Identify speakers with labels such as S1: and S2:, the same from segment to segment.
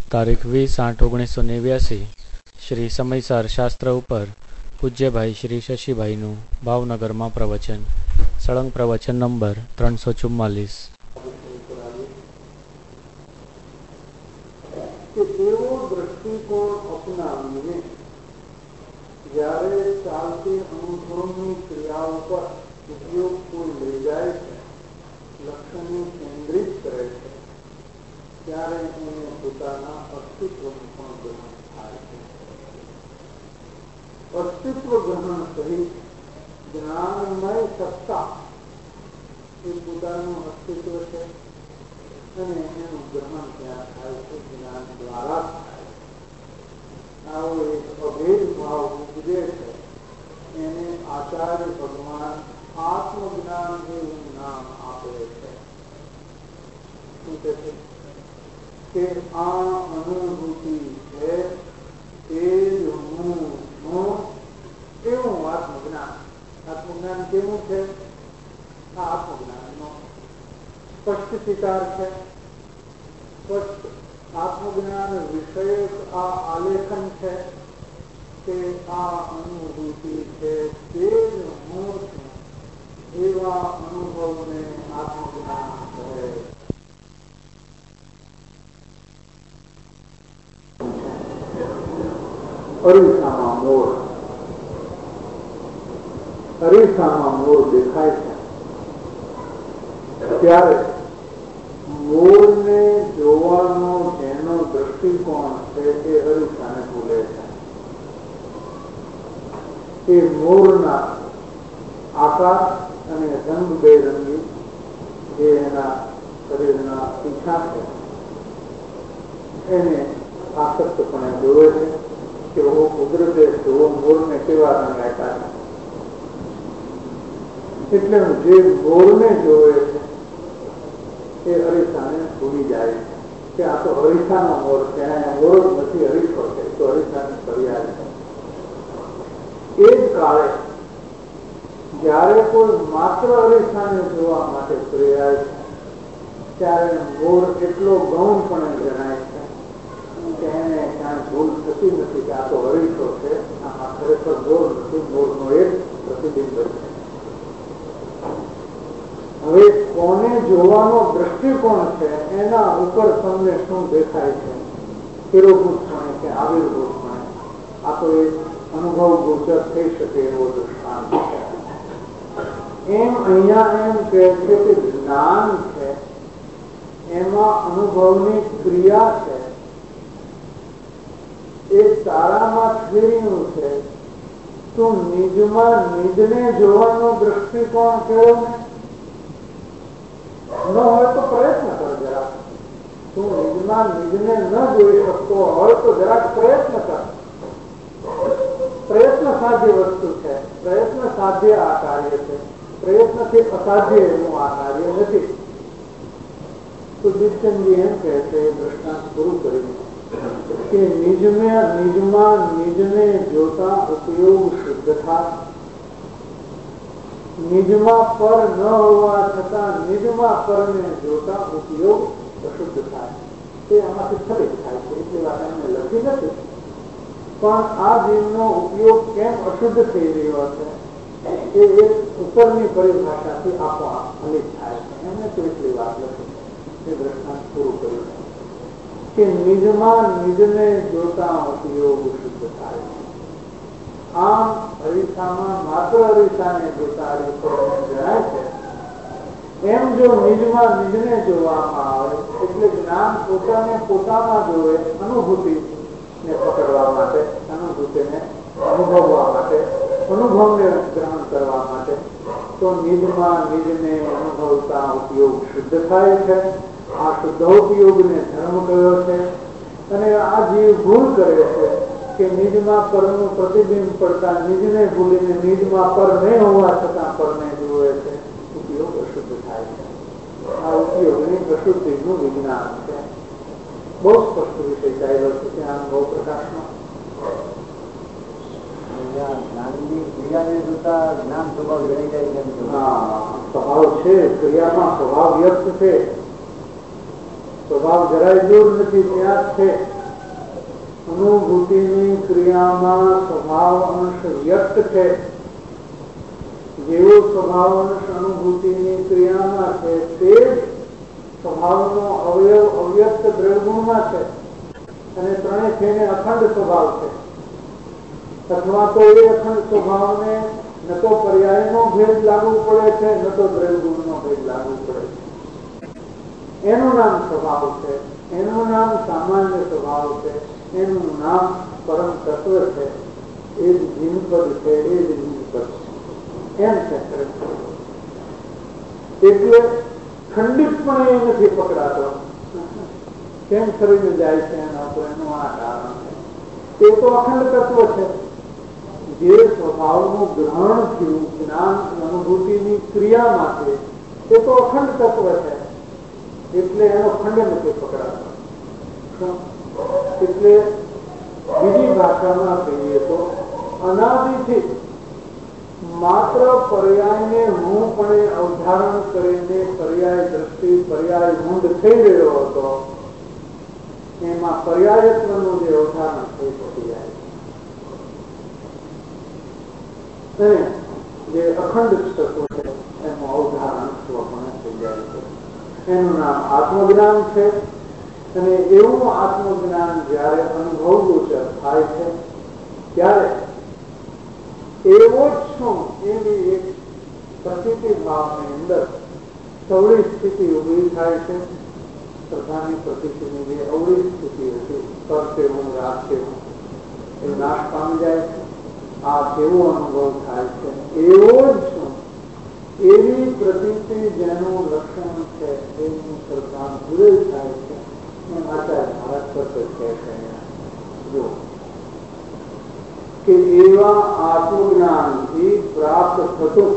S1: તારીખ 20/8/1989 શ્રી સમયસર શાસ્ત્ર ઉપર પૂજ્યભાઈ શ્રી શશીભાઈનું ભાવનગરમાં પ્રવચન. સળંગ પ્રવચન નંબર 344.
S2: એવો દ્રષ્ટિકોણ અપનાવીને જ્યારે ચાલતી અનુભવની ક્રિયાઓ પર ઉપયોગ કોઈ લઈ જાય છે, લક્ષ્યને કેન્દ્રિત કરે છે, ત્યારે એને પોતાના અસ્તિત્વનું પણ ગ્રહણ થાય છે. અસ્તિત્વ ગ્રહણ સહિત જ્ઞાનમય સત્તા એ પોતાનું અસ્તિત્વ છે અને એનું ગ્રહણ ત્યાં થાય છે, જ્ઞાન દ્વારા થાય. આવો એક અભેદ ભાવ ઉપજે છે. એને આચાર્ય ભગવાન આત્મજ્ઞાન એવું નામ આપે છે. શું કહે છે કે આ અનુભૂતિ છે તે જ હું છું એવું આત્મજ્ઞાન. આત્મજ્ઞાન કેવું છે? આ આત્મજ્ઞાનનો સ્પષ્ટ સ્વીકાર છે. સ્પષ્ટ આત્મજ્ઞાન વિષયક આ આલેખન છે કે આ અનુભૂતિ છે તે જ હું છું એવા અનુભવને આત્મજ્ઞાન કહે. અરીસામાં મોર, અરીસામાં મોર દેખાય છે ત્યારે મોરને જોવાનો જેનો દ્રષ્ટિકોણ છે તે અરીસાને ભૂલે છે. એ મોરના આકાર અને રંગ બેરંગી જે એના શરીરના પીછા છે એને આસક્તપણે જોવે છે કે કુદરતે જોવો મોરને કેવા રંગ આપ્યા છે. એટલે જે મોરને જોવે છે એ અરીસાને ભૂલી જાય છે કે આ તો અરીસાનો મોર છે, મોર જ નથી અરીસો છે, તો અરીસાની ફરિયાદ છે. એ જ કાળે જ્યારે કોઈ માત્ર અરીસાને જોવા માટે પ્રેરાય છે ત્યારે મોર એટલો ગૌણપણે જણાય છે કે એને ક્યાંય ભૂલ થતી નથી કે આ તો અરીસો છે, આમાં ખરેખર મોર નથી, મોરનો એક પ્રતિબિંબ છે. હવે કોને જોવાનો દ્રષ્ટિકોણ છે એના ઉપર તમને શું દેખાય છે? તિરોભૂતપણે કે આવિર્ભૂતપણે? આ તો એક અનુભવ ગોચર થઈ શકે એવો દૃષ્ટાંત છે. એમ અહીંયા એમ કહે છે કે જ્ઞાન છે એમાં અનુભવની ક્રિયા છે એ તારામાં ફેરીનું છે. તું નિજમાં નિજને જોવાનો દ્રષ્ટિકોણ કેવો ને ન હોય તો પ્રયત્ન કર જરાક. તું નિજમાં નિજને ન જોઈ શકતો હોય તો જરાક પ્રયત્ન કર. પ્રયત્ન સાધ્ય વસ્તુ છે. પ્રયત્ન સાધ્ય આ કાર્ય છે. પ્રયત્નથી અસાધ્ય એનું આ કાર્ય નથી. તો દીપચંદજી એમ કહે છે દ્રષ્ટાંત પૂરું કરીને કે નિજમાં નિજને જોતા ઉપયોગ શુદ્ધ થાય. નિજમાં પર ન હોવા છતાં નિજમાં પરને જોતા ઉપયોગ અશુદ્ધ થાય. તે આમાંથી ફરી થાય છે એટલી વાત એમને લખી નથી, પણ આ જીવનો ઉપયોગ કેમ અશુદ્ધ થઈ રહ્યો છે એ એક ઉપરની પરિભાષાથી આપોઆપ ફલિત થાય છે. એમને તો એટલી વાત લખી એ દ્રષ્ટાંત પૂરું કર્યું કે નિજમાં નિજને જોતા ઉપયોગ શુદ્ધ થાય છે. આમ અરીસામાં માત્ર અરીસાને જોતા અરીસોને જણાય છે. એમ જો નિજમાં નિજને જોવામાં આવે એટલે જ્ઞાન પોતાને પોતામાં જોવે, અનુભૂતિને પકડવા માટે, અનુભૂતિને અનુભવવા માટે, અનુભવને ગ્રહણ કરવા માટે, તો નિજમાં નિજને અનુભવતા ઉપયોગ શુદ્ધ થાય છે. આ શુદ્ધોપયોગને ધર્મ કયો છે. અને આ જીવ ભૂલ કરે છે કે નિજમાં પરનું પ્રતિબિંબ પડતા નિજને ભૂલીને નિજમાં પર નહીં હોવા છતાં પરને જુએ છે. ઉપયોગ અશુદ્ધ થાય છે. આ ઉપયોગની અશુદ્ધિનું વિજ્ઞાન છે. બહુ સ્પષ્ટ વિષય ચાલ્યો છે ત્યાં બહુ પ્રકાશમાં.
S3: જ્ઞાન સ્વભાવ જણાઈ જાય છે.
S2: સ્વભાવ છે, ક્રિયામાં સ્વભાવ વ્યક્ત છે. સ્વભાવ જરાય દૂર નથી, ત્યાં જ છે. અનુભૂતિની ક્રિયામાં સ્વભાવ અંશ વ્યક્ત છે. જેવો સ્વભાવ અંશ અનુભૂતિની ક્રિયામાં છે તે જ સ્વભાવનો અવયવ અવ્યક્ત દ્રવ્યગુણમાં છે. અને ત્રણે થઈને અખંડ સ્વભાવ છે. અથવા તો એ અખંડ સ્વભાવને ન તો પર્યાયનો ભેદ લાગુ પડે છે, ન તો દ્રવ્યગુણનો ભેદ લાગુ પડે છે. એનું નામ સ્વભાવ છે, એનું નામ સામાન્ય સ્વભાવ છે, એનું નામ પરમ તત્વ છે. એ જ જીનપદ છે, એ જ નિજપદ છે. એમ છે. એટલે ખંડિતપણે એ નથી પકડાતો. કેમ કરીને જાય છે એનું આ કારણ છે. એ તો અખંડ તત્વ છે. જે સ્વભાવનું ગ્રહણ થયું જ્ઞાન અનુભૂતિની ક્રિયામાં છે એ તો અખંડ તત્વ છે. એટલે એનો ખંડ નથી પકડાતો. એટલે બીજી ભાષામાં કહીએ તો અનાદિથી માત્ર પર્યાયને હુંપણે અવધારણ કરીને પર્યાય દ્રષ્ટિ પર્યાય મૂંડ થઈ રહ્યો હતો, એમાં પર્યાયત્વનું જે અવધારણ થઈ શકી જાય અને જે અખંડ તત્વ છે એનું અવધારણ સ્વપણે થઈ જાય છે. એનું નામ આત્મજ્ઞાન છે. અને એવું આત્મજ્ઞાન જયારે અનુભવ ગોચર થાય છે ત્યારે એવો જ છું એવી એક પ્રતીતિ ભાવની અંદર સવળી સ્થિતિ ઉભી થાય છે. શ્રદ્ધાની પ્રતીતિની જે અવળી સ્થિતિ હતી, કરતે હું રાખતે હું, એ નાશ પામી જાય છે. આ કેવો અનુભવ થાય છે, એવો જ છું એવી પ્રતીતિ જેનું લક્ષણ છે એની શ્રદ્ધા પૂરી થાય છે. આચાર્ય મહારાજ કરતે કહે છે જો કે એવા આત્મજ્ઞાનથી પ્રાપ્ત થતું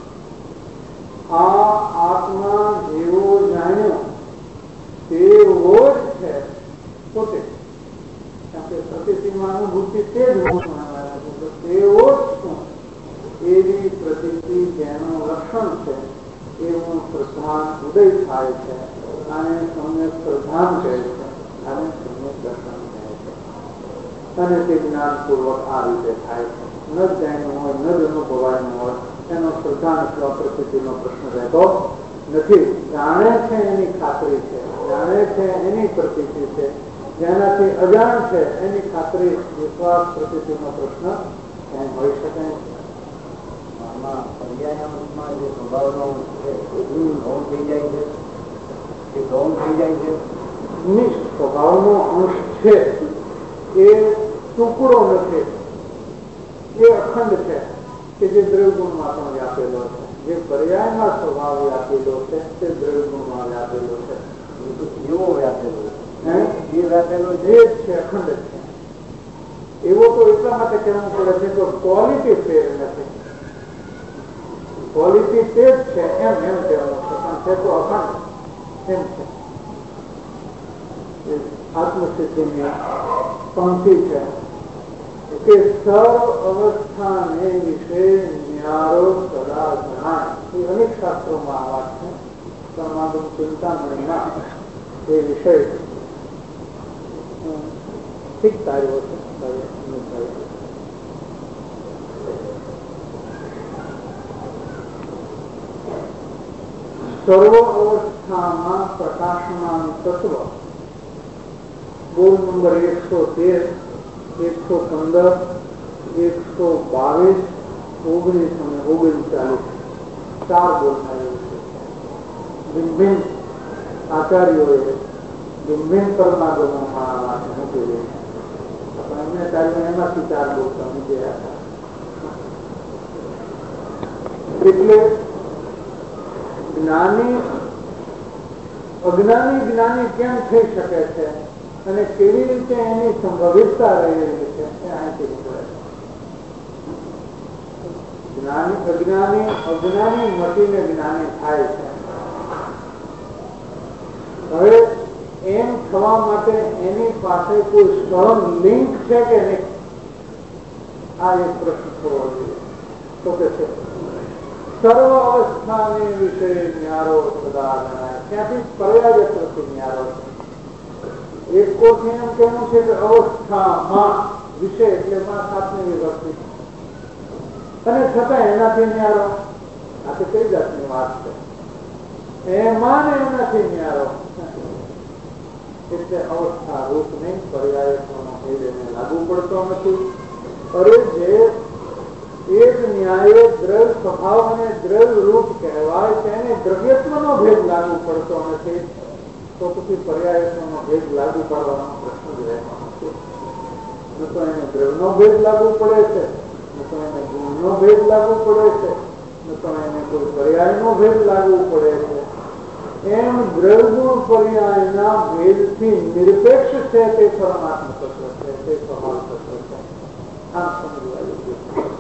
S2: આ આત્મા જેવો જાણ્યો તેવો જ છે પોતે. પ્રતિમાં અનુભૂતિ તે જ તેવો જ છું એવી પ્રતિતિ જેનું લક્ષણ છે એવું શ્રદ્ધાન ઉદય થાય છે. આને સમ્યક શ્રદ્ધાન કહે છે, આને સમ્યક દર્શન કહે છે. અને તે જ્ઞાનપૂર્વક આ રીતે થાય છે. ન જાણ્યું હોય, ન જ અનુભવાયું હોય એનો શ્રદ્ધા અથવા પ્રતિનો પ્રશ્ન રહેતો નથી. જાણે છે એની ખાતરી છે, જાણે છે એની પ્રતિતિ છે. જેનાથી અજાણ છે એની ખાતરી વિશ્વાસ પ્રતિનો પ્રશ્ન ક્યાંય હોઈ શકે નહીં.
S3: આમાં પર્યાયમાં જે સ્વભાવનો ગૌણ થઈ જાય છે, એ ગૌણ થઈ જાય છે.
S2: સ્વભાવનો અંશ છે એ ટુકડો નથી, એ અખંડ છે કે જે દ્રવ્યગુણમાં પણ વ્યાપેલો છે. જે પર્યાયમાં સ્વભાવ વ્યાપેલો છે તે દ્રવ્યગુણમાં વ્યાપેલો છે.
S3: એવો વ્યાપેલો
S2: એ વ્યાપેલો જે છે અખંડ છે. એવો તો એટલા માટે કહેવું પડે છે કે ક્વોલિટી ફેર નથી. ક્વોલિટી તે જ છે એમ કહેવાનું છે, પણ છે તો અખંડ એમ છે. આત્મસિદ્ધિની પંક્તિ છે કે સર્વ અવસ્થાને વિશે ન્યારો સદા જણાય. એ અનેક શાસ્ત્રોમાં આ વાત છે. પરમાત્મ ચિંતામણીમાં એ વિષય ઠીક તાર્યો છે. સર્વ અવસ્થામાં પ્રકાશમાન તત્વ બોલ નંબર 113, 115, 122, 19 અને 39 ચાર બોલ થયેલ છે. ભિન્ન આચાર્યોએ ભિન્ન પરમાગમોમાં આ વાત મૂકેલી છે. પણ એમને ચાલીને એમાંથી ચાર બોલ સમજ્યા હતા. એટલે જ્ઞાની અજ્ઞાની જ્ઞાની કેમ થઈ શકે છે અને કેવી રીતે એની સંભવિતતા રહેલી છે એ અહીંથી પડે. જ્ઞાની અજ્ઞાની મટીને જ્ઞાની થાય છે. હવે એમ થવા માટે એની પાસે કોઈ સ્ટ્રોંગ લિંક છે કે નહીં, આ એક પ્રશ્ન થવો જોઈએ. તો કે છે સર્વ અવસ્થાને વિશે ન્યારો સદા જણાય. ત્યાંથી પર્યાય પ્રતિ ન્યારો છે. એક કોર્સને એમ કહેવું છે કે અવસ્થામાં વિષય એટલે માં સાતમી વિભક્તિ, અને છતાં એનાથી ન્યારો. આ તો કઈ જાતની વાત છે? એમાં ને એનાથી ન્યારો એટલે અવસ્થા રૂપ નહીં, પર્યાયનો ભેદ એને લાગુ પડતો નથી. અરે જે એક ન્યાય દ્રવ્ય સ્વભાવ અને દ્રવ્ય રૂપ કહેવાય તેને દ્રવ્યત્વનો ભેદ લાગુ પડતો નથી, તો પછી પર્યાયનો ભેદ લાગુ પડવાનો પ્રશ્ન જ રહેતો નથી. ન તો એને દ્રવ્યનો ભેદ લાગુ પડે છે, ન તો એને ગુણનો ભેદ લાગુ પડે છે, ન તો એને કોઈ પર્યાયનો ભેદ લાગુ પડે છે. એમ દ્રવ્યગુણ પર્યાયના ભેદથી નિરપેક્ષ છે તે પરમાત્મા તત્વ છે, તે સ્વભાવ તત્વ છે. આમ સમજવા યોગ્ય.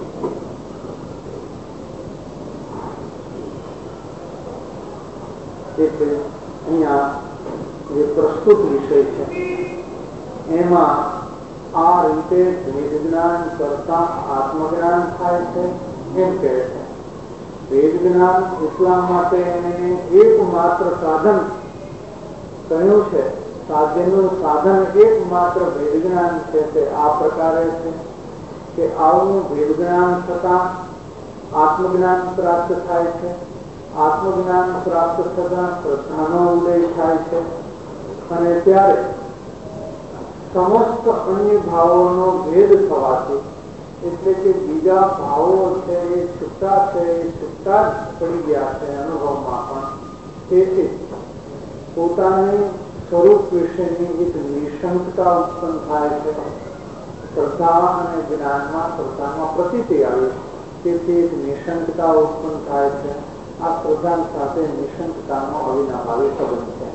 S2: એટલે અહીંયા જે પ્રસ્તુત વિષય છે એમાં આ રીતે ભેદ જ્ઞાન કરતા આત્મજ્ઞાન થાય છે એમ કહે છે. ભેદ જ્ઞાન એટલા માટે એને એકમાત્ર સાધન કહ્યું છે. સાધનનું સાધન એકમાત્ર ભેદ જ્ઞાન છે. તે આ પ્રકારે છે કે આવું ભેદ જ્ઞાન થતા આત્મજ્ઞાન પ્રાપ્ત થાય છે. આત્મજ્ઞાન પ્રાપ્ત થતા પ્રશ્નનો ઉદય થાય છે, અને ત્યારે સમસ્ત અન્ય ભાવોનો ભેદ થવાથી, એટલે કે બીજા ભાવો છે એ છૂટા છે, એ છૂટા જ પડી ગયા છે અનુભવમાં પણ. તેથી પોતાની સ્વરૂપ વિશેની એક નિશંકતા ઉત્પન્ન થાય છે. શ્રદ્ધા અને જ્ઞાનમાં શ્રદ્ધામાં પ્રતીતિ આવી, તેથી એક નિશંકતા ઉત્પન્ન થાય છે. આ શ્રદ્ધા સાથે નિશંકતાનો અવિનાભાવી સંબંધ છે.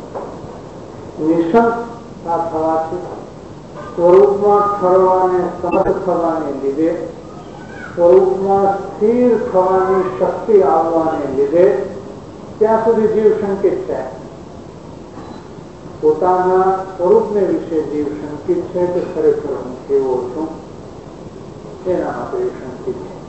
S2: નિશંકતા થવાથી સ્વરૂપમાં ઠરવાને સમર્થ થવાને લીધે, સ્વરૂપમાં સ્થિર થવાની શક્તિ આવવાને લીધે ત્યાં સુધી જીવ શંકિત છે. પોતાના સ્વરૂપને વિશે જીવ શંકિત છે કે ખરેખર હું કેવો છું તેના માટે શંકિત છે.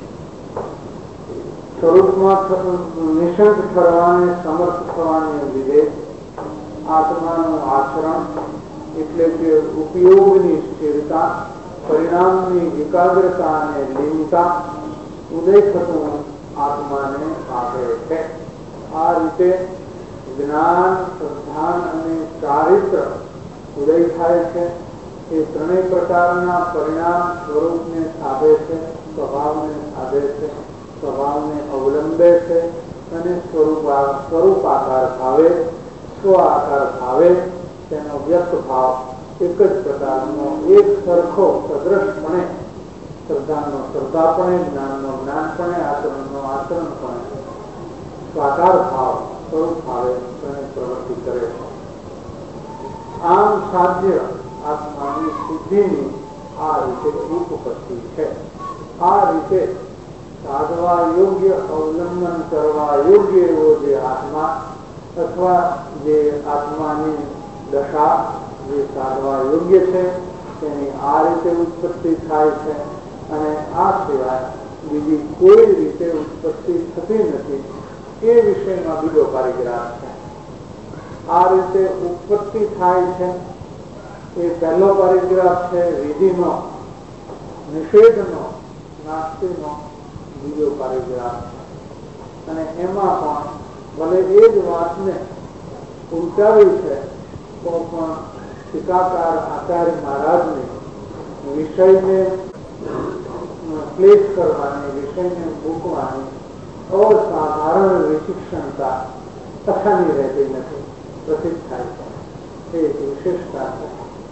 S2: સ્વરૂપમાં નિશંક ઠરવાને સમર્થ થવાને લીધે આત્માનું આચરણ, એટલે કે ઉપયોગની સ્થિરતા, પરિણામની એકાગ્રતા અને લીનતા ઉદય થતું આત્માને આપે છે. આ રીતે જ્ઞાન, શ્રદ્ધા અને ચારિત્ર ઉદય થાય છે. એ ત્રણેય પ્રકારના પરિણામ સ્વરૂપને સાધે છે, સ્વભાવને સાધે છે, સ્વભાવને અવલંબે છે, અને સ્વરૂપાકાર ભાવે, સ્વ આકાર ભાવે તેનો વ્યક્ત ભાવ એક જ પ્રકારનો, એક સરખો સદ્રશપણે, શ્રદ્ધાનો શ્રદ્ધાપણે, જ્ઞાનનો જ્ઞાનપણે, આચરણનો આચરણપણે, સ્વાકાર ભાવ સ્વરૂપ ભાવે પ્રવૃત્તિ કરે છે. આમ સાધ્ય આત્માની સિદ્ધિની આ રીતે ઉપપત્તિ છે. આ રીતે સાધવા યોગ્ય, અવલંબન કરવા યોગ્ય એવો જે આત્મા અથવા જે આત્માની દશા જે સાધવા યોગ્ય છે તેની આ રીતે ઉત્પત્તિ થાય છે, અને આ સિવાય બીજી કોઈ રીતે ઉત્પત્તિ થતી નથી એ વિષયમાં બીજો પરિગ્રાહ છે. આ રીતે ઉત્પત્તિ થાય છે એ પહેલો પરિગ્રાહ છે વિધિનો, નિષેધનો, નાસ્તિનો બીજો પરિગ્રાહ છે. અને એમાં પણ ભલે એ જ વાતને ઉલટાવી છે તો પણ ટીકાકાર આચાર્ય મહારાજને વિષયને ક્લેશ કરવાની, વિષયને મૂકવાની અસાધારણ વિશિક્ષણતા કથાની રહેતી નથી, પ્રસિદ્ધ થાય છે. એ એક વિશેષતા છે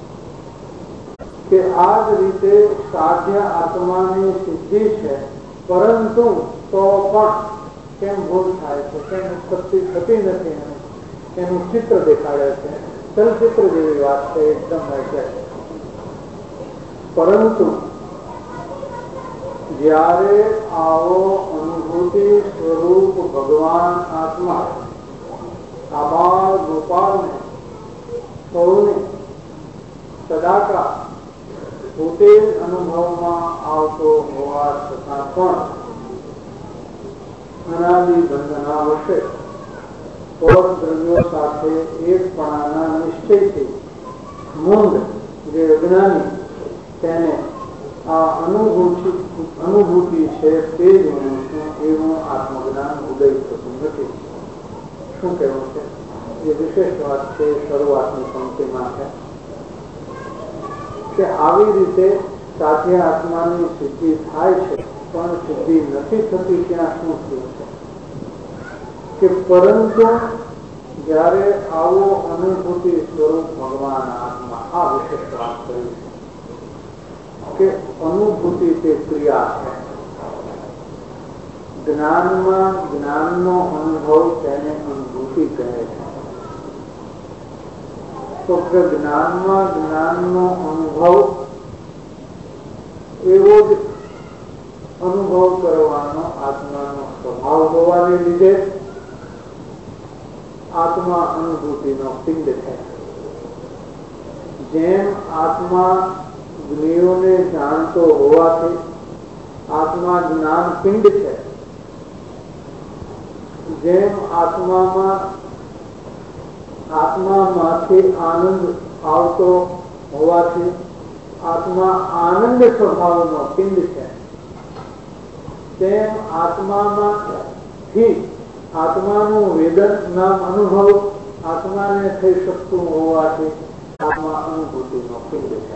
S2: કે આ જ રીતે સાધ્ય આત્માની સિદ્ધિ છે, પરંતુ તો પણ કેમ ભૂલ થાય છે, કેમ ઉત્પત્તિ થતી નથી, એનું ચિત્ર દેખાડે છે. ચલચિત્ર જેવી વાત છે એકદમ. એટલે પરંતુ જ્યારે આવો અનુભૂતિ સ્વરૂપ ભગવાન આત્મા આબાળ ગોપાલને સૌને સદાકા પોતે જ અનુભવમાં આવતો હોવા છતાં પણ અનાદિ બંધના વશે દ્રવ્યો સાથે એકપણાના નિશ્ચયથી મૂંડ જે અજ્ઞાની તેને આ અનુભૂતિ છે તે જ હું છું એવું આત્મજ્ઞાન ઉદય થતું નથી. શું કહેવું છે? એ વિશેષ વાત છે, શરૂઆતની પંક્તિમાં છે કે આવી રીતે સાધ્ય આત્માની સિદ્ધિ થાય છે, પણ સિદ્ધિ નથી થતી. ત્યાં શું થયું છે કે પરંતુ જ્યારે આવો અનુભૂતિ સ્વરૂપ ભગવાન આત્મા આ વિશેષ વાત કરી છે કે અનુભૂતિ તે ક્રિયા છે. જ્ઞાનમાં જ્ઞાનનો અનુભવ તેને અનુભૂતિ કહે છે. તો કે જ્ઞાનમાં જ્ઞાનનો અનુભવ એવો જ અનુભવ કરવાનો આત્માનો સ્વભાવ હોવાને લીધે આત્મા અનુભૂતિનો પિંડ છે. જેમ આત્મા જ્ઞેયોને જાણતો હોવાથી આત્મા જ્ઞાન પિંડ છે, જેમ આત્મામાંથી આનંદ આવતો હોવાથી આત્મા આનંદ સ્વભાવનો પિંડ છે, તેમ આત્માનું વેદન નામ અનુભવ આત્માને થઈ શકતું હોવાથી આત્મા અનુભૂતિનો પિંડ છે.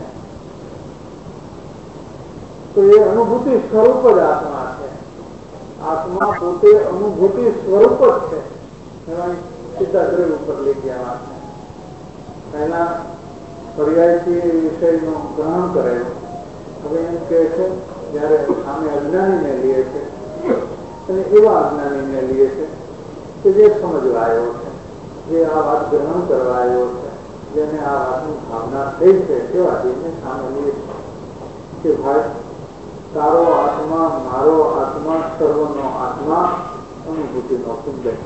S2: તો એ અનુભૂતિ સ્વરૂપ જ આત્મા છે. આત્મા પોતે અનુભૂતિ સ્વરૂપ જ છે. સીધા દ્રવ ઉપર લઈ ગયા. પહેલા પર્યાયથી વિષયનું ગ્રહણ કરેલું, હવે એમ કહે છે જયારે સામે અજ્ઞાનીને લે છે અને એવા અજ્ઞાનીને લે છે કે જે સમજવા આવ્યો છે, જે આ વાત ગ્રહણ કરવા આવ્યો છે, જેને આ વાતની ભાવના થઈ છે, એવા જેને સામે લે છે કે ભાઈ તારો આત્મા, મારો આત્મા, સર્વનો આત્મા અનુભૂતિનો પિંડ છે.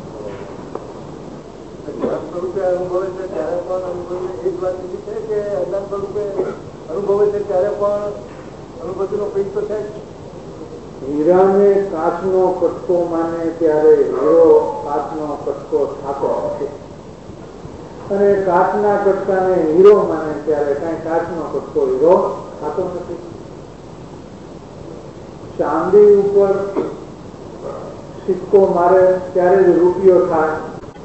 S3: સ્વરૂપે અનુભવે છે ત્યારે પણ અનુભવે એ જ વાત એવી છે કે અજ્ઞાન સ્વરૂપે અનુભવે છે ત્યારે પણ અનુભૂતિનો પિંડ તો છે.
S2: હીરાને કાચનો કટકો માને ત્યારે હીરો કાચનો કટકો થતો નથી, અને કાચના કટકાને હીરો માને ત્યારે કઈ કાચનો કટકો હીરો થતો નથી. ચાંદી ઉપર સિક્કો મારે ત્યારે જ રૂપિયો થાય,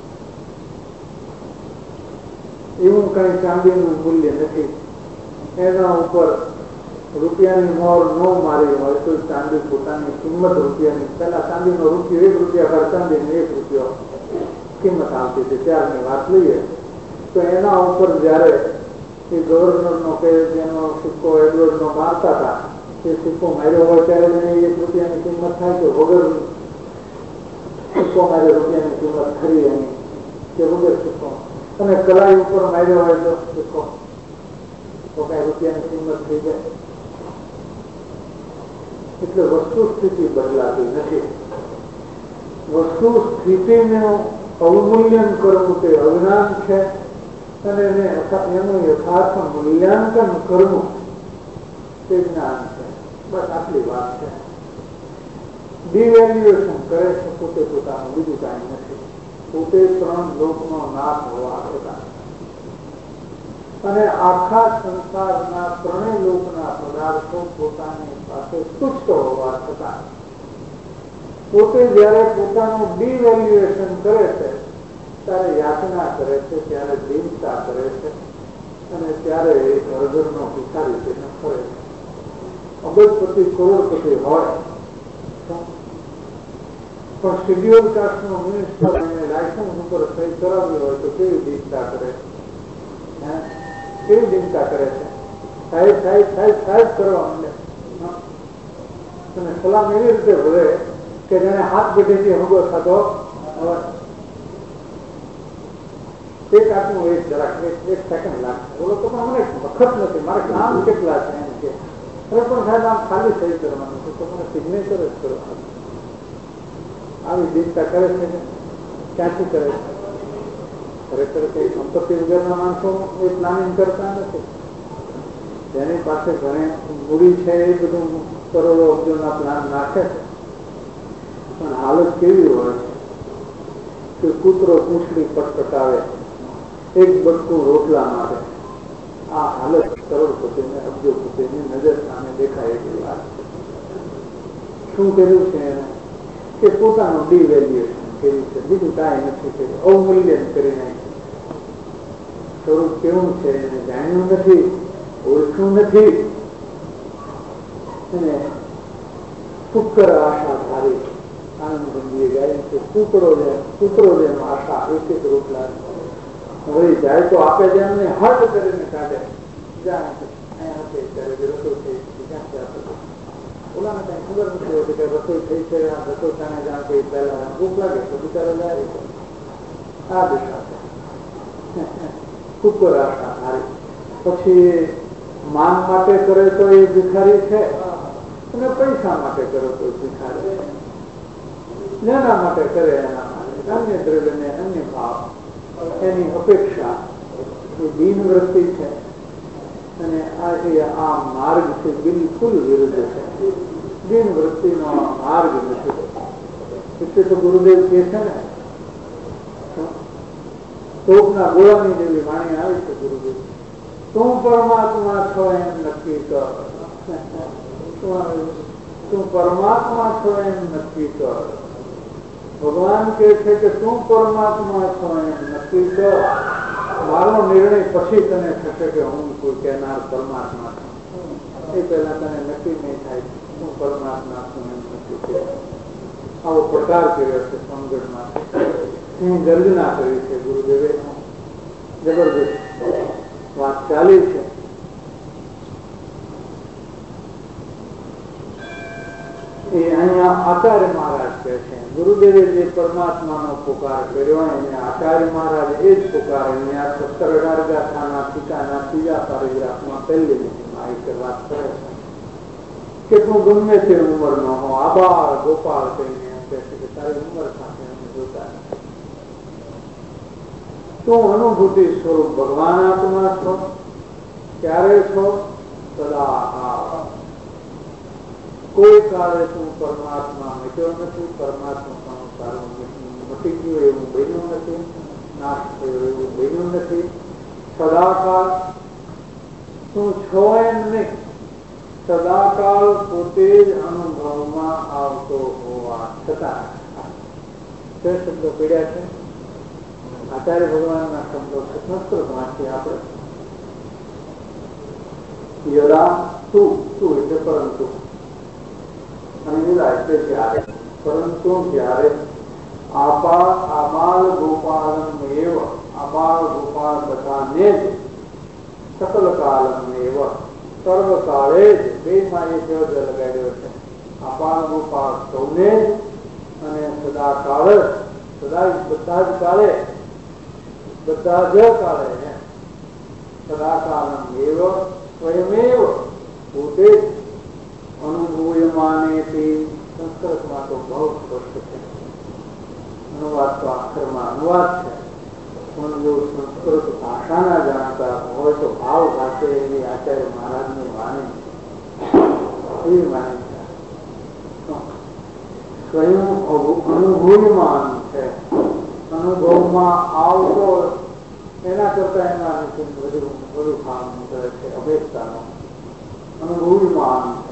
S2: એવું કઈ ચાંદીનું મૂલ્ય નથી. એના ઉપર રૂપિયાની મોર ન મારી હોય તો ચાંદી પોતાની કિંમત રૂપિયાની, પેલા ચાંદીનો રૂપિયો 1 રૂપિયા, ચાંદીનો 1 રૂપિયો કિંમત આવતી હતી ત્યારની વાત લઈએ તો એના ઉપર જયારે એ ગવર્નરનો કે જેનો સિક્કો એડવર્ડનો મારતા હતા, એ સિક્કો માર્યો હોય ત્યારે એને 1 રૂપિયાની કિંમત થાય તો વગર સિક્કો માર્યો રૂપિયાની કિંમત ખરી એની કે વગર સિક્કો, અને કલાઈ ઉપર માર્યો હોય તો સિક્કો તો કઈ રૂપિયાની કિંમત થઈ જાય. એટલે વસ્તુ સ્થિતિ બદલાતી નથી. વસ્તુ સ્થિતિનું અવમૂલ્યન કરવું તે અજ્ઞાન છે, અને એનું યથાર્થ મૂલ્યાંકન કરવું તે જ્ઞાન છે. બસ આટલી વાત છે. ડિવેલ્યુએશન કરે છે પોતે પોતાનું, બીજું કાંઈ નથી. પોતે 3 લોકનો નાશ હોવા છતાં અને આખા સંસારના 3 લોકના પદાર્થો પોતાની પાસે તુચ્છ હોવા છતાં પોતે જયારે પોતાનું ડિવેલ્યુએશન કરે છે ત્યારે યાચના કરે છે, ત્યારે દીનતા કરે છે, અને ત્યારે ઘરઘરનો ભિખારી તેને ફરે છે. અબજપતિ કરોડપતિ હોય પણ શેડ્યુલ કાસ્ટનો મિનિસ્ટર એને લાયસન્સ ઉપર સહી કરાવી હોય તો કેવી દીનતા કરે, કેવી દીનતા કરે છે. સાહેબ સાહેબ સાહેબ સાહેબ કરવા માંડે અને સલામ એવી રીતે ભરે કે જેને હાથ બેઠેથી હંગો થતો હોય. એક આટલું એક જરાક એક સેકન્ડ લાગશે, બોલો તો પણ મને વખત નથી, મારે કામ કેટલા છે એમ કે અરે પણ સાહેબ આમ ખાલી સહી કરવાનું છે તો મને સિગ્નેચર જ કરવાનું. આવી ચિંતા કરે છે ને ક્યાંથી કરે છે? ખરેખર કોઈ સંપત્તિ વગરના માણસો એ પ્લાનિંગ કરતા નથી. જેની પાસે ઘણી મૂડી છે એ બધું કરોડો અબજોના પ્લાન નાખે છે, પણ હાલત કેવી હોય છે કે કૂતરો પૂંછડી પટપટાવે, એક બટકું રોટલા મારે, આ હાલત કરોડપતિને અબજોપતિની નજર સામે દેખાય એટલી વાત છે. શું કર્યું છે એને કે પોતાનું ડિવેલ્યુએશન કર્યું છે, બીજું કાંઈ નથી કર્યું. અવમૂલ્યન કરી નાખ્યું. સ્વરૂપ કેવું છે એને જાણ્યું નથી, ઓળખ્યું નથી. અને શુક્ર આશા ધારી આનંદ ગંભીર ગાય છે, કૂતરો જેમ આશા એક એક રોટલા વળી જાય તો આપે છે એમને હદ કરીને કાઢે. ઓલાને કઈ ખબર નથી હોતી કે રસોઈ થઈ છે, આ રસોઈ ખાને જાણ કે પહેલા ભૂખ લાગે તો બિચારો જાય. આ દિશા છે કુકર આશા ધારી. પછી માન માટે કરે તો એ ભિખારી છે, અને પૈસા માટે કરે તો ભિખારી. જેના માટે કરે એના માટે અન્ય દ્રવ્યને અન્ય ભાવ એની અપેક્ષા એ દીનવૃત્તિ છે. અને આ માર્ગ છે બિલકુલ વિરુદ્ધ છે. દીનવૃત્તિનો માર્ગ નથી. એટલે તો ગુરુદેવ કહે છે ને, તોપના ગોળાની જેવી વાણી આવી છે ગુરુદેવ, તું પરમાત્મા છો એમ નક્કી કર, તું પરમાત્મા છો એમ નક્કી કર. ભગવાન કહે છે કે તું પરમાત્મા છો એમ નક્કી કર. મારો નિર્ણય પછી તને થશે કે હું કોઈ કહેનાર પરમાત્મા છું. એ પહેલા તને નક્કી નહીં થાય હું પરમાત્મા છું એમ નક્કી કર. આવો પ્રકાર કર્યો છે સમજણમાં. હું ગર્જના કરી છે ગુરુદેવે. જબરદસ્ત વાત ચાલી છે. એ અહીંયા આચાર્ય મહારાજ કહે છે, ગુરુદેવે જે પરમાત્માનો પુકાર કર્યો એને આચાર્ય મહારાજ એ જ પુકાર અહીંયા 17-18 ગાથાના ટીકાના 3જા પેરેગ્રાફમાં પહેલી લીટીમાં એ વાત કરે છે કે તું ગમે તે ઉંમરનો હો, આબાળ ગોપાળ કહીને એમ કહે છે કે તારી ઉંમર સાથે અમે જોતા નથી. તું અનુભૂતિ સ્વરૂપ ભગવાન આત્મા છો. ક્યારે છો? સદા. કોઈ કાળે તું પરમાત્મા મટ્યો નથી. પરમાત્મા તારું મટી ગયું એવું બન્યું નથી. નાશ થયો એવું બન્યું નથી. સદાકાળ તું છો એમ નહીં. સદાકાળ પોતે જ અનુભવમાં આવતો હોવા છતાં. તે શબ્દો પીડ્યા છે આચાર્ય ભગવાનના શબ્દો સંસ્કૃતમાંથી આપણે. યદા તું એટલે પરંતુ, અને યદા એટલે જ્યારે, પરંતુ જ્યારે આબાળ ગોપાલમ એવ, આબાળ ગોપાલ બધાને જ સકલ કાલમ એવ, સર્વકાળે જ, બે માં એ શબ્દ લગાડ્યો છે. આબાળ ગોપાલ સૌને જ, અને સદા કાળ, સદા બધા જ કાળે, બધા જ કાળે, સદા કાલમ એવ સ્વયમેવ પોતે જ અનુભૂયમાનેથી. સંસ્કૃતમાં તો બહુ સ્પષ્ટ છે. અનુવાદ તો આખરમાં અનુવાદ છે, પણ જો સંસ્કૃત ભાષાના જાણતા હોય તો ભાવ ભાષે એવી આચાર્ય મહારાજની વાણી એવી વાણી છે. સ્વયં અનુભૂયમાન છે, અનુભવમાં આવતો. એના કરતા એના વધુ ભાવ કરે છે અભેદતાનો. અનુભૂયમાન છે.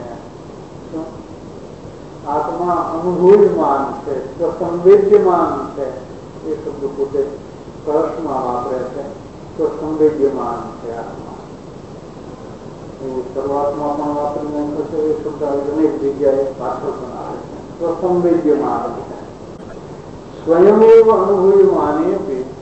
S2: આત્મા અનુભૂયમાન છે, સ્વસંવેદ્યમાન છે. એ શબ્દ પોતે કળશમાં વાપરે છે. સ્વસંવેદ્યમાન છે આત્મા. એવું શરૂઆતમાં પણ વાપરીને થશે. એ શબ્દ અનેક જગ્યાએ પાછળ પણ આવે છે. સ્વસંવેદ્યમાન છે. સ્વયમેવ અનુભૂયમાને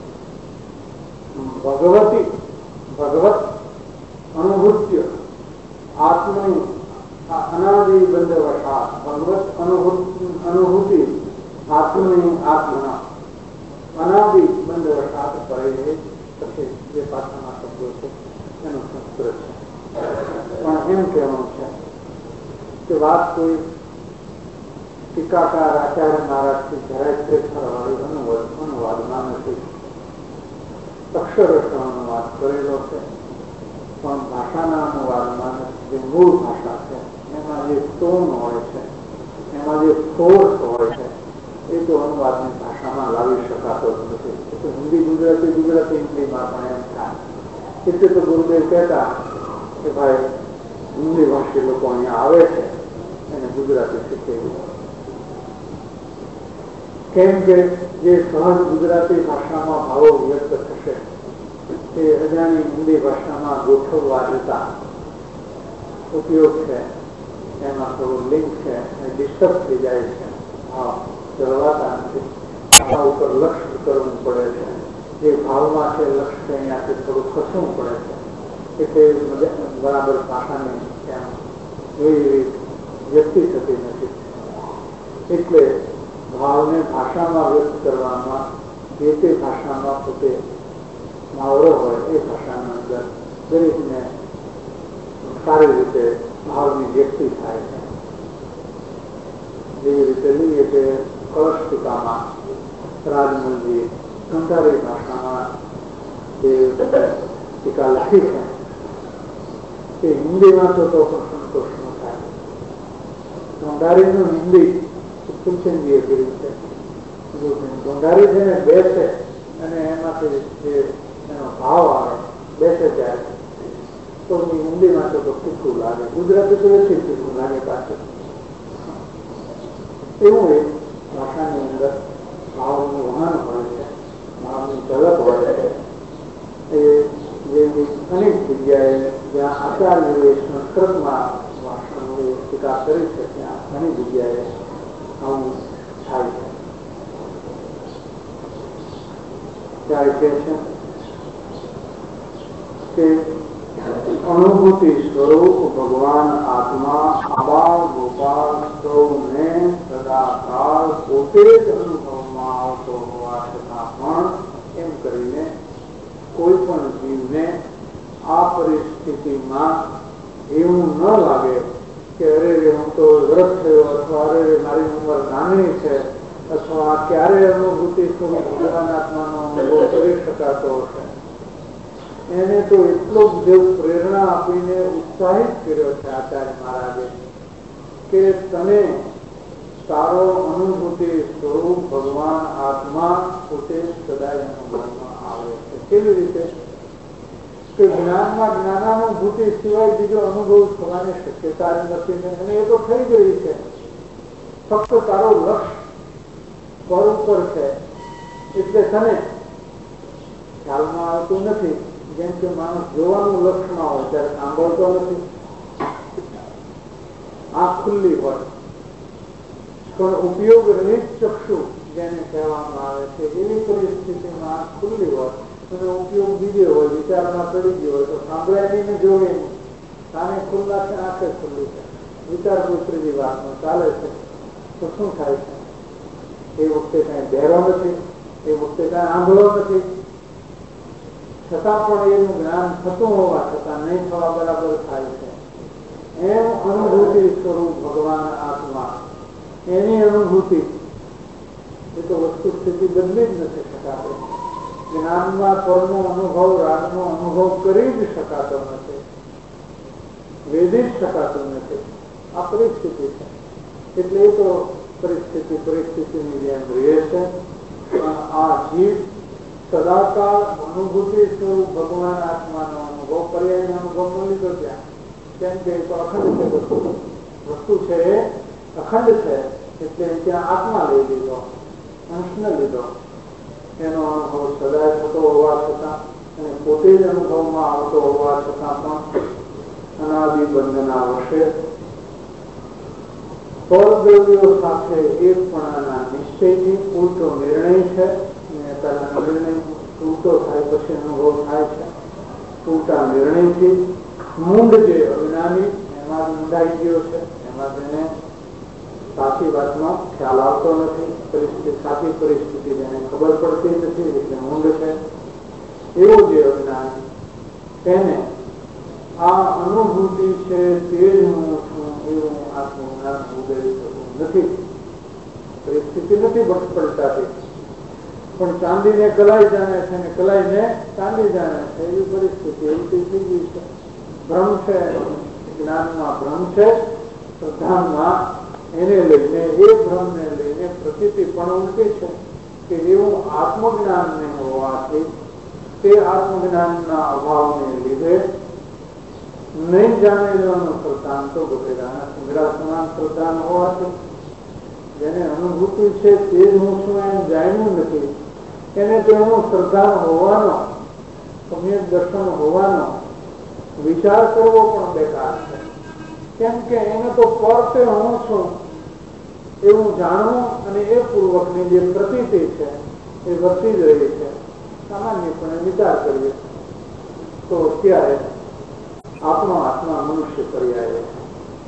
S2: ભગવતી, ભગવત અનુભૂત્ય આત્મની અનાદિ બંધવશાત, ભગવત અનુભૂતિ આત્મની આત્મના અનાદિ બંધવશાત કરે. પછી જે પાછળના શબ્દો છે એનો સંસ્કૃત છે. પણ એમ કહેવાનું છે કે વાત કોઈ ટીકાકાર આચાર્ય મહારાજથી જરાય ફેરફારવાળી અનુવાદમાં નથી. અક્ષરશઃ અનુવાદ કરેલો છે, પણ ભાષાના અનુવાદમાં જે મૂળ ભાષા છે એમાં જે ટોન હોય છે, એમાં જે ફોર્સ હોય છે, એ તો અનુવાદની ભાષામાં લાવી શકાતો જ નથી. તો હિન્દી ગુજરાતી, ગુજરાતી હિન્દીમાં પણ એમ થાય એટલે તો ગુરુદેવ કહેતા કે ભાઈ હિન્દી ભાષી લોકો અહીંયા આવે છે એને ગુજરાતી શીખેલું, કેમ કે જે સહજ ગુજરાતી ભાષામાં ભાવો વ્યક્ત થશે તે અજાણી હિન્દી ભાષામાં ગોઠવવા જતા ઉપયોગ છે એમાં થોડું લિંક છે એ ડિસ્ટર્બ થઈ જાય છે, ભાવ જળવાતા નથી, ભાવ ઉપર લક્ષ્ય કરવું પડે છે, જે ભાવમાં છે લક્ષ્ય અહીંયાથી થોડું ખસવું પડે છે, એટલે બરાબર ભાષાની ત્યાં એવી વ્યક્તિ થતી નથી. એટલે ભાવને ભાષામાં વ્યક્ત કરવામાં જે તે ભાષામાં પોતે માવરો હોય એ ભાષાના અંદર દરેકને સારી રીતે ભાવની વ્યક્તિ થાય છે. જેવી રીતે લઈએ કે કળશ ટીકામાં રાજમલજી ગંધારી ભાષામાં જે ટીકા લખી છે તે હિન્દીમાં તો પણ સંતોષ ન થાય. ગંધારીનું હિન્દી ફૂલચંદજીએ કર્યું છે. ગંધારી છે ને બેસે અને એમાંથી જે એનો ભાવ આવે બેસે ત્યારે તો હિન્દીમાં તો તીખું લાગે, ગુજરાતી તો એથી તીખું લાગે પાછળ. એવું એક ભાષાની અંદર ભાવનું વહન હોય છે, ભાવની ઝલક હોય છે. એ જેવી અનેક જગ્યાએ જ્યાં આચાર્યોએ સંસ્કૃતમાં ભાષાનું ટીકા કરી છે ત્યાં ઘણી જગ્યાએ આવું થાય છે. ત્યારે કહે છે કે અનુભૂતિ સ્વરૂપ ભગવાન આત્મા આબાળ ગોપાલ સૌને સદાકાળ પોતે જ અનુભવમાં આવતો હોવા છતાં પણ એમ કરીને કોઈ પણ જીવને આ પરિસ્થિતિમાં એવું ન લાગે કે અરે હું તો વ્રત થયો અથવા અરે મારી ઉંમર નાની છે અથવા ક્યારે અનુભૂતિ સ્વરૂપ ભગવાન આત્માનો અનુભવ કરી શકાતો હશે. એને તો એટલો જ પ્રેરણા આપીને ઉત્સાહિત કર્યો છે આચાર્ય મહારાજે કે તને તારો અનુભૂતિ સ્વરૂપ ભગવાન આત્મા પોતે સદાય અનુભવમાં આવે છે. કેવી રીતે કે જ્ઞાનમાં જ્ઞાનાનુભૂતિ સિવાય બીજો અનુભવ થવાની શક્યતા નથી અને એ તો થઈ ગઈ છે. ફક્ત તારો લક્ષ્ય પર ઉપર છે એટલે તને ખ્યાલમાં આવતું નથી. જેમ કે માણસ જોવાનું લક્ષમાં હોય ત્યારે સાંભળતો નથી, આંખ ખુલ્લી હોય પણ ઉપયોગ રહિત ચક્ષુ જેને કહેવામાં આવે છે એવી પરિસ્થિતિમાં આંખ ખુલ્લી હોય અને ઉપયોગ બીજો હોય, વિચારમાં ચડી ગયો હોય તો સાંભળાય ને જોવે નહીં. કાને ખુલ્લા છે, આંખે ખુલ્લી છે, વિચાર કોઈ ત્રીજી વાતમાં ચાલે છે તો શું થાય છે? એ વખતે કઈ બહેરો નથી, એ વખતે કઈ આંભળો નથી, છતાં પણ એનું જ્ઞાન થતું હોવા છતાં નહીં થવા બરાબર થાય છે. એમ અનુભૂતિ સ્વરૂપ ભગવાન આત્મા એની અનુભૂતિ એ તો વસ્તુ સ્થિતિ બદલી જ નથી શકાતી. જ્ઞાનમાં પરનો અનુભવ રાગનો અનુભવ કરી જ શકાતો નથી, વેદી જ શકાતું નથી. આ પરિસ્થિતિ છે. એટલે એ તો પરિસ્થિતિની જેમ રહે છે. આ જીવ સદાકાળ અનુભૂતિ સ્વરૂપ ભગવાન આત્માનો અનુભવ પર્યાયનો અનુભવ ન લીધો ત્યાં, કેમ કે એ તો અખંડ છે. વસ્તુ છે એ અખંડ છે એટલે ત્યાં આત્મા લઈ લીધો, અંશને લીધો. એનો અનુભવ સદાય થતો હોવા છતાં અને પોતે જ અનુભવમાં આવતો હોવા છતાં પણ અનાદિ બંધના વશે પરદ્રવ્યો સાથે એકપણાના નિશ્ચયથી પૂરતો નિર્ણય છે. પહેલા નિર્ણય તૂટો થાય પછી અનુભવ થાય છે. તૂટા નિર્ણયથી મૂંડ જે અજ્ઞાની એમાં મૂંડાઈ ગયો છે, એમાં તેને સાચી વાતમાં ખ્યાલ આવતો નથી, સાચી પરિસ્થિતિ જેને ખબર પડતી નથી એટલે મૂંડ છે. એવો જે અજ્ઞાની તેને આ અનુભૂતિ છે તે જ હું છું એવું આત્મજ્ઞાન ઉદય થતું નથી. પરિસ્થિતિ નથી પલટાતી પણ ચાંદીને કલાઈ જાણે છે અને કલાઈને ચાંદી જાણે છે એવી પરિસ્થિતિ એવી થઈ ગઈ છે. ભ્રમ છે, જ્ઞાનમાં ભ્રમ છે, શ્રદ્ધામાં એને લઈને એ ભ્રમને લઈને પ્રતીતિ પણ ઉલટી છે કે એવું આત્મજ્ઞાનને હોવાથી તે આત્મજ્ઞાનના અભાવને લીધે નહીં જાણેલાનું પ્રધાન તો ગોટેદાના સંગ્રહ સમાન પ્રધાન હોવાથી જેને અનુભૂતિ છે તે જ હું છું એમ જાણ્યું નથી એને તો એનું શ્રદ્ધા હોવાનો સમ્યક દર્શન હોવાનો વિચાર કરવો પણ બેકાર છે. કેમ કે એને તો પરતે હું છું એવું જાણવું અને એ પૂર્વકની જે પ્રતીતિ છે એ વર્તી જ રહી છે. સામાન્યપણે વિચાર કરીએ તો અત્યારે આપણો આત્મા મનુષ્ય પર્યાય છે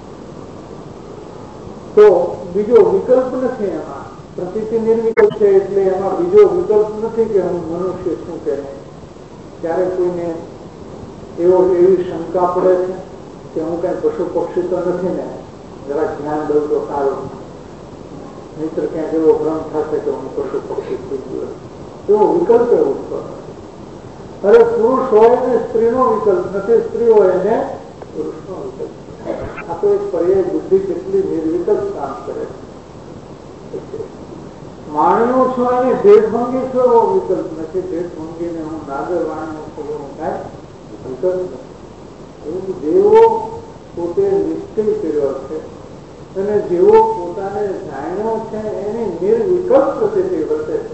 S2: તો બીજો વિકલ્પ નથી. એમાં પ્રતીતિ નિર્વિકલ્પ છે એટલે એમાં બીજો વિકલ્પ નથી કે હું મનુષ્ય છું કે નહીં. ત્યારે કોઈને એવી શંકા પડે છે કે હું કઈ પશુ પક્ષી તો નથી ને, જરા જ્ઞાન દઉં તો સારું, મિત્ર ક્યાંક એવો ભ્રમ થશે કે હું પશુ પક્ષી થઈ ગયો, એવો વિકલ્પ એવો ઉત્પન્ન. અરે પુરુષ હોય ને સ્ત્રીનો વિકલ્પ નથી, સ્ત્રી હોય એને પુરુષનો વિકલ્પ. આ તો એક પર્યાય બુદ્ધિ કેટલી નિર્વિકલ્પ કામ કરે છે. વાણીઓ છો એની ભેદભંગી છો એવો વિકલ્પ નથી. ભેદભંગીને હું નાગર વાણીઓ છું એવું કાંઈ વિકલ્પ નથી. એવું જેવો પોતે નિશ્ચય કર્યો છે અને જેવો પોતાને જાણ્યો છે એની નિર્વિકલ્પ પ્રતિતિ વર્તે છે.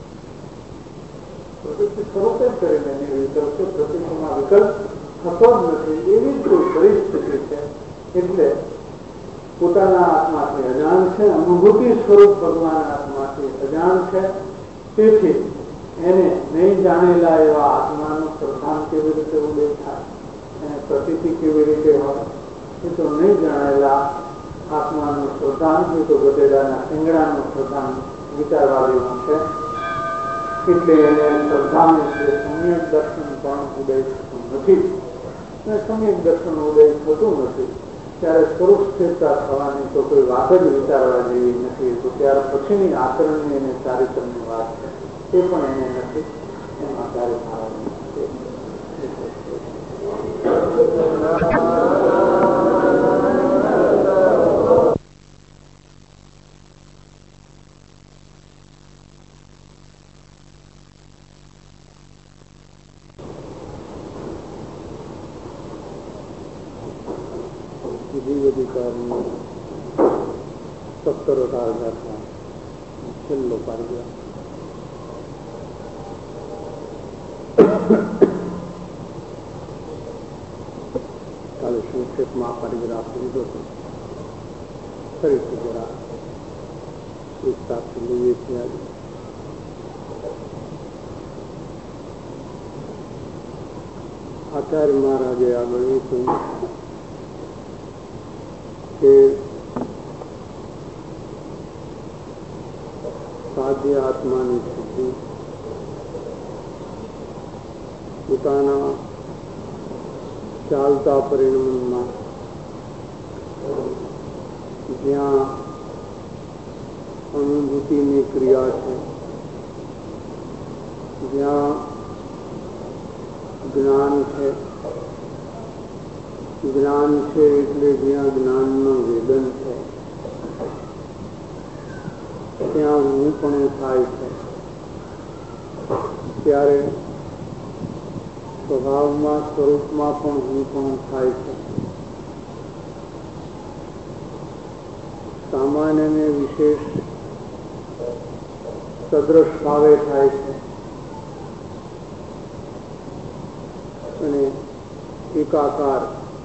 S2: પ્રતિતિ સ્વરૂપ જ કરીને નિર્વિકલ્પ છે, પ્રતિતિમાં વિકલ્પ થતો જ નથી. એવી જ કોઈ પરિસ્થિતિ છે. એટલે પોતાના આત્માથી અજાણ છે, અનુભૂતિ સ્વરૂપ ભગવાન આત્માથી અજાણ છે. તેથી એને નહીં જાણેલા એવા આત્માનું પ્રધાન કેવી રીતે ઉદય થાય, એને પ્રતીતિ કેવી રીતે હોય, એ તો નહીં જાણેલા આત્માનું પ્રધાન એ તો ગધેડાના શિંગડાનું પ્રધાન વિચારવા જેવું છે. એટલે એને શ્રદ્ધાને સમ્યક દર્શન પણ ઉદય થતું નથી. અને સમ્યક દર્શન ઉદય થતું નથી ત્યારે સ્વરૂપ સ્થિરતા થવાની તો કોઈ વાત જ વિચારવા જેવી નથી. તો ત્યાર પછીની આચરણની અને ચારિત્રની વાત છે એ પણ એને નથી. એમાં ત્યારે થવાની જીવધિકારનો 17,18 છેલ્લો પાડ્યો. કાલે સંક્ષેપમાં પરિગ્રાફ લીધો હતો, ફરીથી જરા વિસ્તારથી લઈએ છીએ. આચાર્ય મહારાજે આગળ એ કહ્યું કે સાધ્ય આત્માની સિદ્ધિ પોતાના ચાલતા પરિણામમાં જ્યાં અનુભૂતિની ક્રિયા છે, જ્યાં જ્ઞાન છે, જ્ઞાન છે એટલે જ્યાં જ્ઞાનનું વેદન છે ત્યાં હું પણ થાય છે. ત્યારે સ્વભાવમાં સ્વરૂપમાં પણ હું પણ થાય છે. સામાન્ય ને વિશેષ સદ્રશ ભાવે થાય છે અને એકાકાર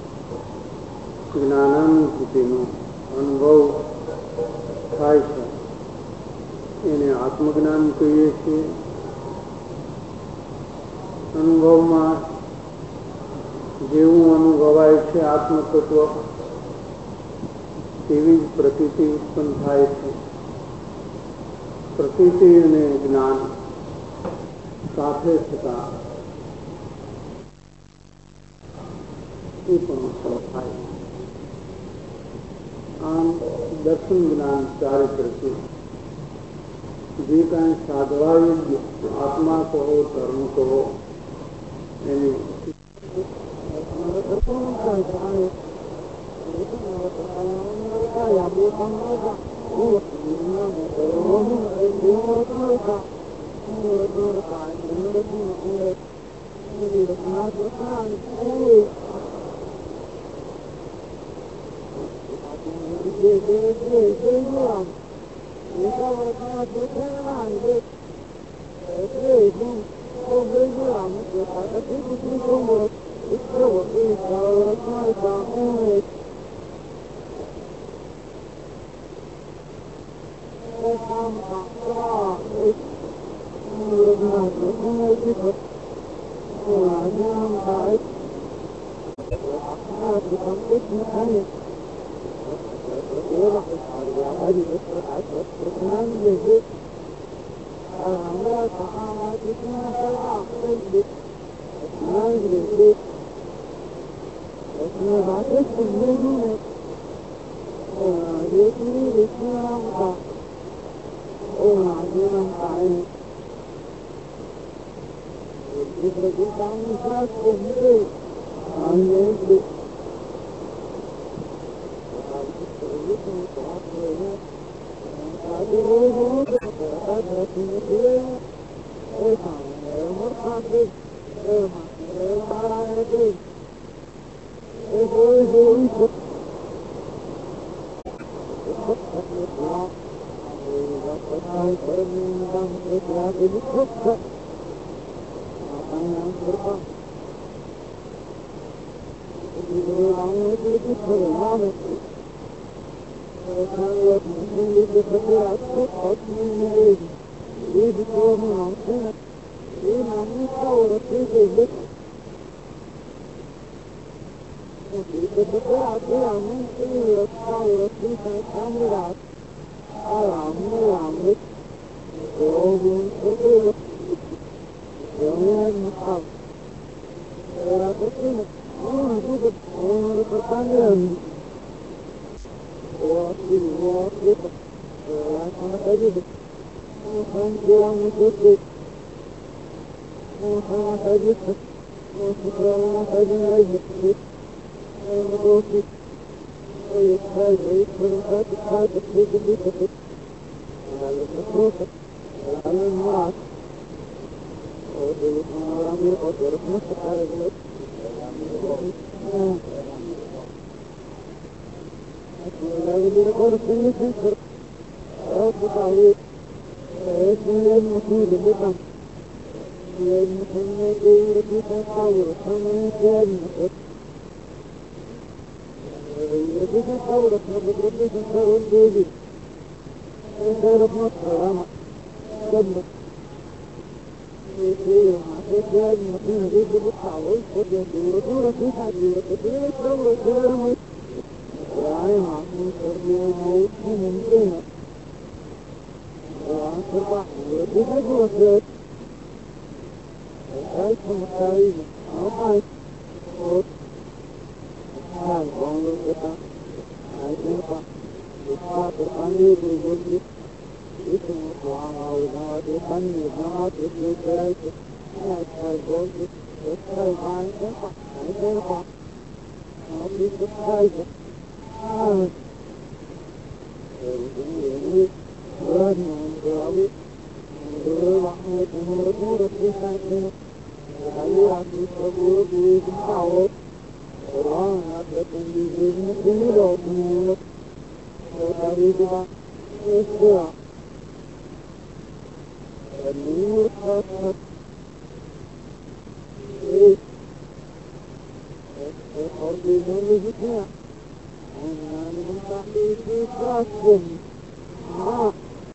S2: જ્ઞાનાનુભૂતિનો અનુભવ થાય છે. એને આત્મજ્ઞાન કહીએ છીએ. અનુભવમાં જેવું અનુભવાય છે આત્મતત્વ તેવી જ પ્રતીતિ ઉત્પન્ન થાય છે. પ્રતીતિ અને જ્ઞાન સાથે થતા એ પણ ઉત્પન્ન થાય. આમ દર્શન જ્ઞાન ચારિત્રથી જે કાંઈ સાધવા યોગ્ય આત્મા કહો ધર્મ કહો એની